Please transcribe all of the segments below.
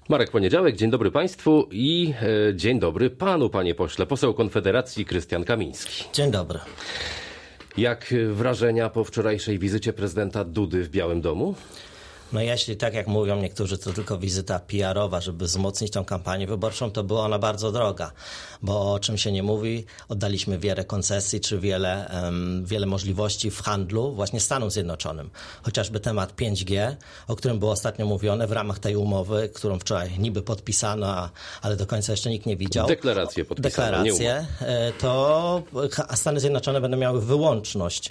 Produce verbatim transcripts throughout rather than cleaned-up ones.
Marek Poniedziałek, dzień dobry Państwu i e, dzień dobry Panu, Panie Pośle, poseł Konfederacji Krystian Kamiński. Dzień dobry. Jak wrażenia po wczorajszej wizycie prezydenta Dudy w Białym Domu? No jeśli tak jak mówią niektórzy, to tylko wizyta P R owa, żeby wzmocnić tą kampanię wyborczą, to była ona bardzo droga, bo o czym się nie mówi, oddaliśmy wiele koncesji czy wiele, um, wiele możliwości w handlu właśnie Stanom Zjednoczonym. Chociażby temat pięć G, o którym było ostatnio mówione w ramach tej umowy, którą wczoraj niby podpisano, a, ale do końca jeszcze nikt nie widział. Deklarację podpisano. Deklarację, to Stany Zjednoczone będą miały wyłączność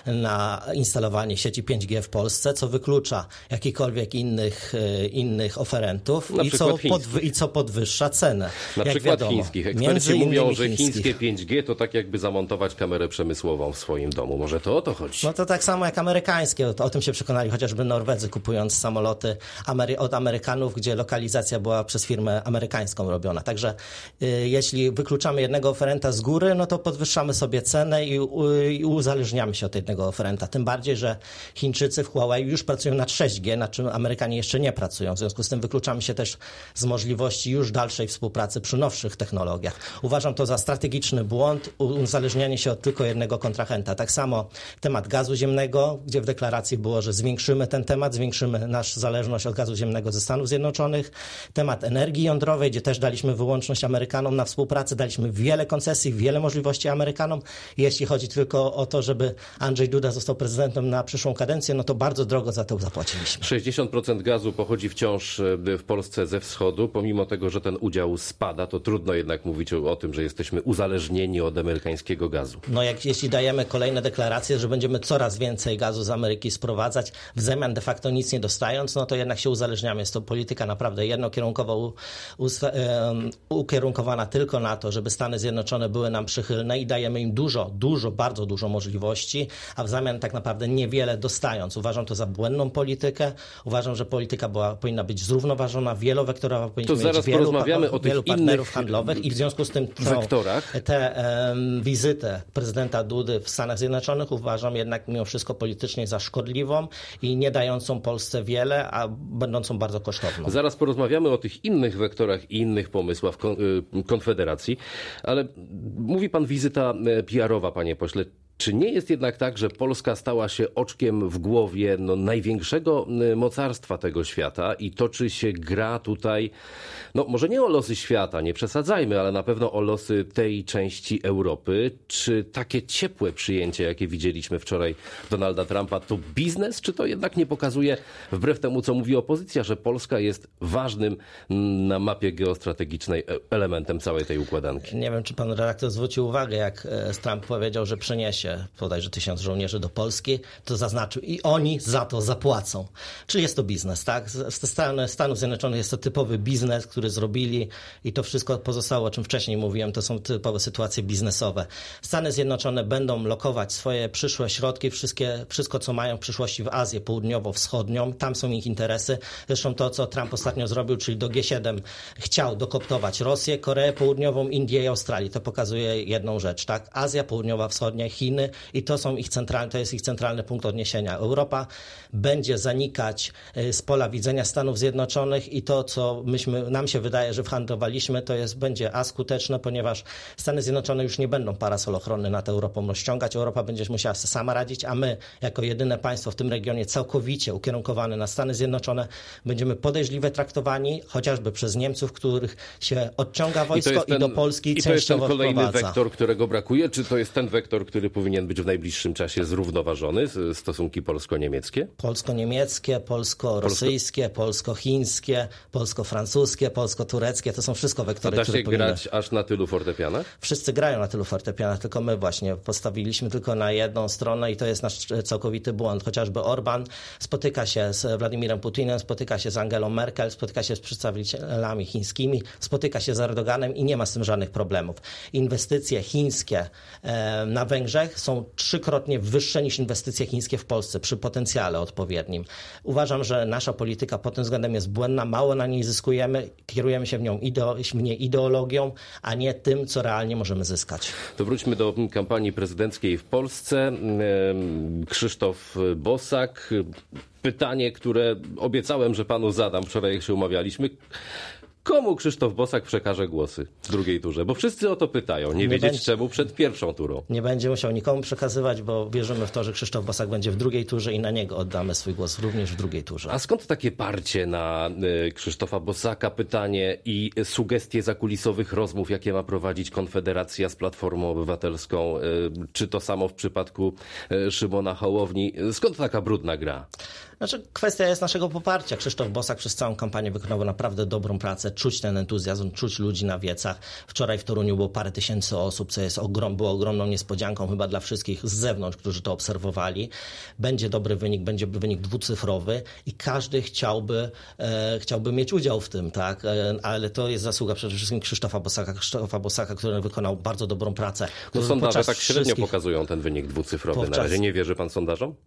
na instalowanie sieci pięć G w Polsce, co wyklucza jakikolwiek innych, innych oferentów i co, podwy- i co podwyższa cenę. Na jak przykład wiadomo, chińskich. Eksperci mówią, że chińskich. chińskie pięć G to tak jakby zamontować kamerę przemysłową w swoim domu. Może to o to chodzi? No to tak samo jak amerykańskie. O tym się przekonali chociażby Norwedzy, kupując samoloty Amery- od Amerykanów, gdzie lokalizacja była przez firmę amerykańską robiona. Także y, jeśli wykluczamy jednego oferenta z góry, no to podwyższamy sobie cenę i, y, i uzależniamy się od jednego oferenta. Tym bardziej, że Chińczycy w Huawei już pracują nad sześć G, nad czym Amerykanie jeszcze nie pracują. W związku z tym wykluczamy się też z możliwości już dalszej współpracy przy nowszych technologiach. Uważam to za strategiczny błąd, uzależnianie się od tylko jednego kontrahenta. Tak samo temat gazu ziemnego, gdzie w deklaracji było, że zwiększymy ten temat, zwiększymy naszą zależność od gazu ziemnego ze Stanów Zjednoczonych. Temat energii jądrowej, gdzie też daliśmy wyłączność Amerykanom na współpracę, daliśmy wiele koncesji, wiele możliwości Amerykanom. Jeśli chodzi tylko o to, żeby Andrzej Duda został prezydentem na przyszłą kadencję, no to bardzo drogo za to zapłaciliśmy. sześćdziesiąt procent gazu pochodzi wciąż w Polsce ze wschodu. Pomimo tego, że ten udział spada, to trudno jednak mówić o, o tym, że jesteśmy uzależnieni od amerykańskiego gazu. No jak jeśli dajemy kolejne deklaracje, że będziemy coraz więcej gazu z Ameryki sprowadzać, w zamian de facto nic nie dostając, no to jednak się uzależniamy. Jest to polityka naprawdę jednokierunkowo u, usta, um, ukierunkowana tylko na to, żeby Stany Zjednoczone były nam przychylne i dajemy im dużo, dużo, bardzo dużo możliwości, a w zamian tak naprawdę niewiele dostając. Uważam to za błędną politykę. Uważam, że polityka była, powinna być zrównoważona, wielowektorowa, powinniśmy to zaraz mieć wielu, porozmawiamy pa- o tych wielu partnerów innych handlowych i w związku z tym to, wektorach. tę um, wizytę prezydenta Dudy w Stanach Zjednoczonych uważam jednak mimo wszystko politycznie za szkodliwą i nie dającą Polsce wiele, a będącą bardzo kosztowną. Zaraz porozmawiamy o tych innych wektorach i innych pomysłach Konfederacji, ale mówi pan wizyta P R owa, panie pośle. Czy nie jest jednak tak, że Polska stała się oczkiem w głowie no, największego mocarstwa tego świata i toczy się gra tutaj, no może nie o losy świata, nie przesadzajmy, ale na pewno o losy tej części Europy. Czy takie ciepłe przyjęcie, jakie widzieliśmy wczoraj Donalda Trumpa, to biznes? Czy to jednak nie pokazuje, wbrew temu co mówi opozycja, że Polska jest ważnym na mapie geostrategicznej elementem całej tej układanki? Nie wiem, czy pan redaktor zwrócił uwagę, jak Trump powiedział, że przeniesie bodajże tysiąc żołnierzy do Polski, to zaznaczył i oni za to zapłacą. Czyli jest to biznes, tak? Z Stan- Stanów Zjednoczonych jest to typowy biznes, który zrobili i to wszystko pozostało, o czym wcześniej mówiłem, to są typowe sytuacje biznesowe. Stany Zjednoczone będą lokować swoje przyszłe środki, wszystkie, wszystko co mają w przyszłości w Azję Południowo-Wschodnią, tam są ich interesy. Zresztą to, co Trump ostatnio zrobił, czyli do G siedem chciał dokoptować Rosję, Koreę Południową, Indię i Australię. To pokazuje jedną rzecz, tak? Azja Południowa, Wschodnia, Chiny i to są ich centralne, to jest ich centralny punkt odniesienia. Europa będzie zanikać z pola widzenia Stanów Zjednoczonych i to, co myśmy, nam się wydaje, że whandlowaliśmy, to jest, będzie askuteczne, ponieważ Stany Zjednoczone już nie będą parasol ochronny nad Europą rozciągać. Europa będzie musiała sobie sama radzić, a my, jako jedyne państwo w tym regionie całkowicie ukierunkowane na Stany Zjednoczone, będziemy podejrzliwie traktowani, chociażby przez Niemców, których się odciąga wojsko i, ten, i do Polski i częściowo wprowadza. I to jest ten kolejny wprowadza. wektor, którego brakuje? Czy to jest ten wektor, który powinien być w najbliższym czasie zrównoważony, stosunki polsko-niemieckie? Polsko-niemieckie, polsko-rosyjskie, polsko-chińskie, polsko-francuskie, polsko-tureckie, to są wszystko wektory, które powinny... Da się grać powinny... aż na tylu fortepianach? Wszyscy grają na tylu fortepianach, tylko my właśnie postawiliśmy tylko na jedną stronę i to jest nasz całkowity błąd. Chociażby Orban spotyka się z Władimirem Putinem, spotyka się z Angelą Merkel, spotyka się z przedstawicielami chińskimi, spotyka się z Erdoganem i nie ma z tym żadnych problemów. Inwestycje chińskie e, na Węgrzech chińskich są trzykrotnie wyższe niż inwestycje chińskie w Polsce przy potencjale odpowiednim. Uważam, że nasza polityka pod tym względem jest błędna, mało na niej zyskujemy, kierujemy się w nią ideo- w nie ideologią, a nie tym, co realnie możemy zyskać. To wróćmy do kampanii prezydenckiej w Polsce. Krzysztof Bosak. Pytanie, które obiecałem, że panu zadam wczoraj, jak się umawialiśmy. Komu Krzysztof Bosak przekaże głosy w drugiej turze? Bo wszyscy o to pytają. Nie, nie wiedzieć będzie, czemu przed pierwszą turą. Nie będzie musiał nikomu przekazywać, bo wierzymy w to, że Krzysztof Bosak będzie w drugiej turze i na niego oddamy swój głos również w drugiej turze. A skąd takie parcie na Krzysztofa Bosaka? Pytanie i sugestie zakulisowych rozmów, jakie ma prowadzić Konfederacja z Platformą Obywatelską? Czy to samo w przypadku Szymona Hołowni? Skąd taka brudna gra? Znaczy, kwestia jest naszego poparcia. Krzysztof Bosak przez całą kampanię wykonał naprawdę dobrą pracę. Czuć ten entuzjazm, czuć ludzi na wiecach. Wczoraj w Toruniu było parę tysięcy osób, co jest ogrom, było ogromną niespodzianką chyba dla wszystkich z zewnątrz, którzy to obserwowali. Będzie dobry wynik, będzie wynik dwucyfrowy i każdy chciałby, e, chciałby mieć udział w tym, tak? E, ale to jest zasługa przede wszystkim Krzysztofa Bosaka, Krzysztofa Bosaka, który wykonał bardzo dobrą pracę. No sondaże tak średnio wszystkich... pokazują ten wynik dwucyfrowy. Podczas... Na razie nie wierzy pan sondażom?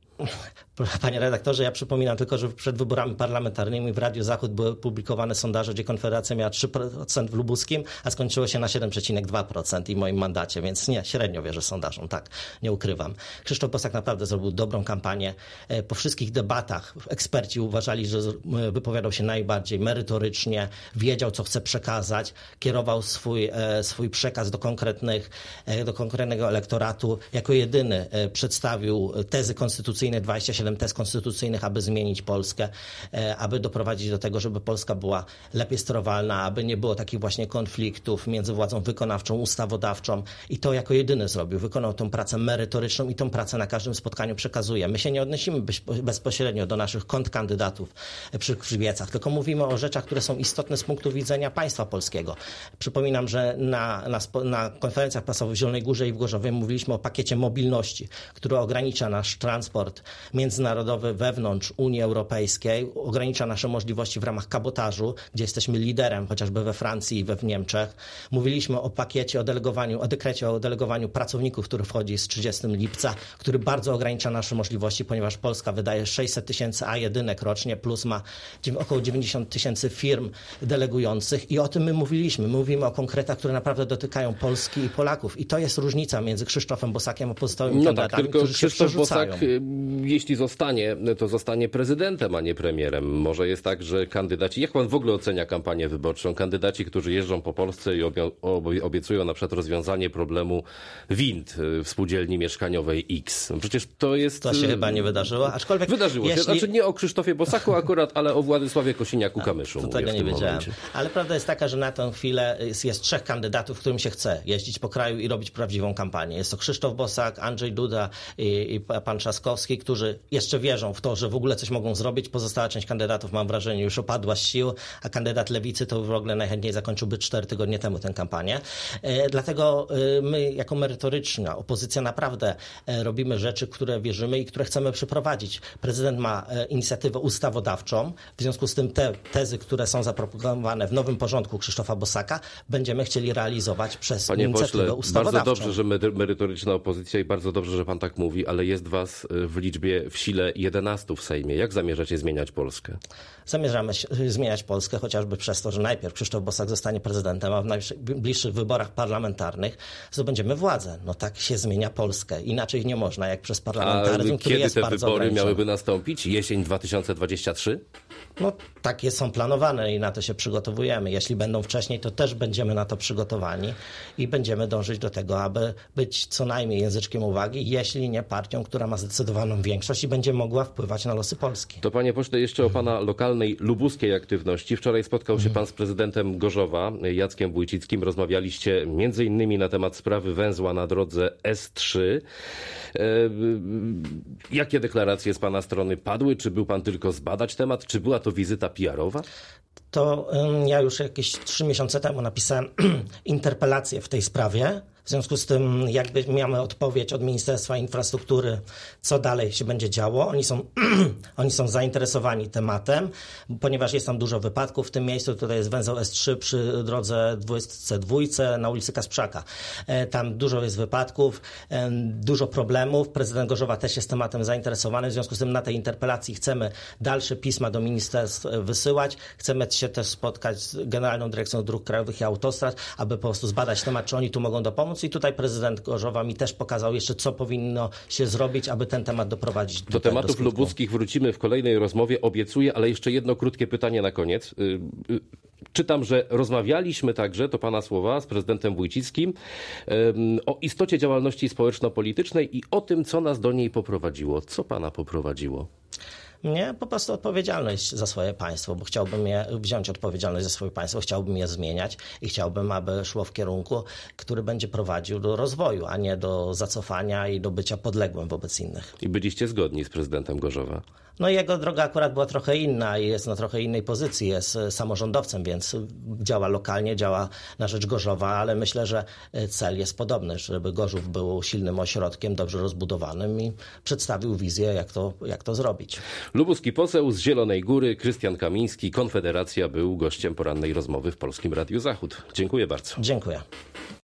Panie redaktorze, ja przypominam tylko, że przed wyborami parlamentarnymi w Radiu Zachód były publikowane sondaże, gdzie Konfederacja miała trzy procent w Lubuskim, a skończyło się na siedem przecinek dwa procent i w moim mandacie, więc nie, średnio wierzę sondażom, tak, nie ukrywam. Krzysztof Bosak naprawdę zrobił dobrą kampanię. Po wszystkich debatach eksperci uważali, że wypowiadał się najbardziej merytorycznie, wiedział, co chce przekazać, kierował swój, swój przekaz do konkretnych, do konkretnego elektoratu. Jako jedyny przedstawił tezy konstytucyjne, dwadzieścia siedem tez konstytucyjnych, aby zmienić Polskę, aby doprowadzić do tego, żeby Polska była lepiej sterowalna, aby nie było takich właśnie konfliktów między władzą wykonawczą, ustawodawczą i to jako jedyny zrobił. Wykonał tą pracę merytoryczną i tą pracę na każdym spotkaniu przekazuje. My się nie odnosimy bezpośrednio do naszych kontrkandydatów przy, przy wiecach, tylko mówimy o rzeczach, które są istotne z punktu widzenia państwa polskiego. Przypominam, że na, na, na konferencjach prasowych w Zielonej Górze i w Gorzowie mówiliśmy o pakiecie mobilności, który ogranicza nasz transport międzynarodowy wewnątrz Unii Europejskiej, ogranicza nasze możliwości w ramach kabotażu, gdzie jesteśmy liderem chociażby we Francji i we w Niemczech. Mówiliśmy o pakiecie, o delegowaniu, o dekrecie o delegowaniu pracowników, który wchodzi z trzydziestego lipca, który bardzo ogranicza nasze możliwości, ponieważ Polska wydaje sześćset tysięcy A jeden rocznie, plus ma około dziewięćdziesiąt tysięcy firm delegujących i o tym my mówiliśmy. Mówimy o konkretach, które naprawdę dotykają Polski i Polaków i to jest różnica między Krzysztofem Bosakiem a pozostałymi no kandydatami, tak, tylko którzy się Krzysztof przerzucają. Bosak, jeśli zostanie, to zostanie prezydentem, a nie premierem. Może jest tak, że kandydaci, jak pan w ogóle ocenia kampanię wyborczą, kandydaci, którzy jeżdżą po Polsce i obiecują na przykład rozwiązanie problemu wind w spółdzielni mieszkaniowej X. Przecież to jest... To się chyba nie wydarzyło, aczkolwiek... Wydarzyło jeśli... się, znaczy nie o Krzysztofie Bosaku akurat, ale o Władysławie Kosiniaku-Kamyszu. To tego nie wiedziałem. Momencie. Ale prawda jest taka, że na tę chwilę jest, jest trzech kandydatów, którym się chce jeździć po kraju i robić prawdziwą kampanię. Jest to Krzysztof Bosak, Andrzej Duda i, i pan Trzaskowski, którzy jeszcze wierzą w to, że w ogóle coś mogą zrobić. Pozostała część kandydatów, mam wrażenie, już opadła z sił, a kandydat Lewicy to w ogóle najchętniej zakończyłby cztery tygodnie temu tę kampanię. E, dlatego e, my jako merytoryczna opozycja naprawdę e, robimy rzeczy, które wierzymy i które chcemy przeprowadzić. Prezydent ma e, inicjatywę ustawodawczą. W związku z tym te tezy, które są zaproponowane w nowym porządku Krzysztofa Bosaka, będziemy chcieli realizować przez Panie inicjatywę pośle, ustawodawczą. Bardzo dobrze, że merytoryczna opozycja i bardzo dobrze, że pan tak mówi, ale jest was w liczbie, w sile jedenastu w Sejmie. Jak zamierzacie zmieniać Polskę? Zamierzamy zmieniać Polskę chociażby przez to, że najpierw Krzysztof Bosak zostanie prezydentem, a w najbliższych wyborach parlamentarnych zdobędziemy władzę. No tak się zmienia Polskę. Inaczej nie można, jak przez parlamentaryzm, a który jest kiedy te bardzo wybory miałyby nastąpić? Jesień dwa tysiące dwudziesty trzeci? No takie są planowane i na to się przygotowujemy. Jeśli będą wcześniej, to też będziemy na to przygotowani i będziemy dążyć do tego, aby być co najmniej języczkiem uwagi, jeśli nie partią, która ma zdecydowaną większość i będzie mogła wpływać na losy Polski. To panie pośle, jeszcze o pana lokalnej lubuskiej aktywności. Wczoraj spotkał się pan z prezydentem Gorzowa, Jackiem Wójcickim. Rozmawialiście między innymi na temat sprawy węzła na drodze S trzy. Jakie deklaracje z pana strony padły? Czy był pan tylko zbadać temat? Czy była to wizyta P R-owa? To ja już jakieś trzy miesiące temu napisałem interpelację w tej sprawie, W związku z tym jakby mamy odpowiedź od Ministerstwa Infrastruktury, co dalej się będzie działo. Oni są, oni są zainteresowani tematem, ponieważ jest tam dużo wypadków w tym miejscu. Tutaj jest węzeł S trzy przy drodze dwudziestce dwa na ulicy Kasprzaka. Tam dużo jest wypadków, dużo problemów. Prezydent Gorzowa też jest tematem zainteresowany. W związku z tym na tej interpelacji chcemy dalsze pisma do ministerstw wysyłać. Chcemy się też spotkać z Generalną Dyrekcją Dróg Krajowych i Autostrad, aby po prostu zbadać temat, czy oni tu mogą dopomóc. I tutaj prezydent Gorzowa mi też pokazał jeszcze, co powinno się zrobić, aby ten temat doprowadzić do Do tematów do lubuskich wrócimy w kolejnej rozmowie, obiecuję, ale jeszcze jedno krótkie pytanie na koniec. Czytam, że rozmawialiśmy także, to pana słowa, z prezydentem Wójcickim o istocie działalności społeczno-politycznej i o tym, co nas do niej poprowadziło. Co pana poprowadziło? Nie, po prostu odpowiedzialność za swoje państwo, bo chciałbym je, wziąć odpowiedzialność za swoje państwo, chciałbym je zmieniać i chciałbym, aby szło w kierunku, który będzie prowadził do rozwoju, a nie do zacofania i do bycia podległym wobec innych. I byliście zgodni z prezydentem Gorzowa? No jego droga akurat była trochę inna i jest na trochę innej pozycji, jest samorządowcem, więc działa lokalnie, działa na rzecz Gorzowa, ale myślę, że cel jest podobny, żeby Gorzów był silnym ośrodkiem, dobrze rozbudowanym i przedstawił wizję, jak to, jak to zrobić. Lubuski poseł z Zielonej Góry, Krystian Kamiński, Konfederacja, był gościem porannej rozmowy w Polskim Radiu Zachód. Dziękuję bardzo. Dziękuję.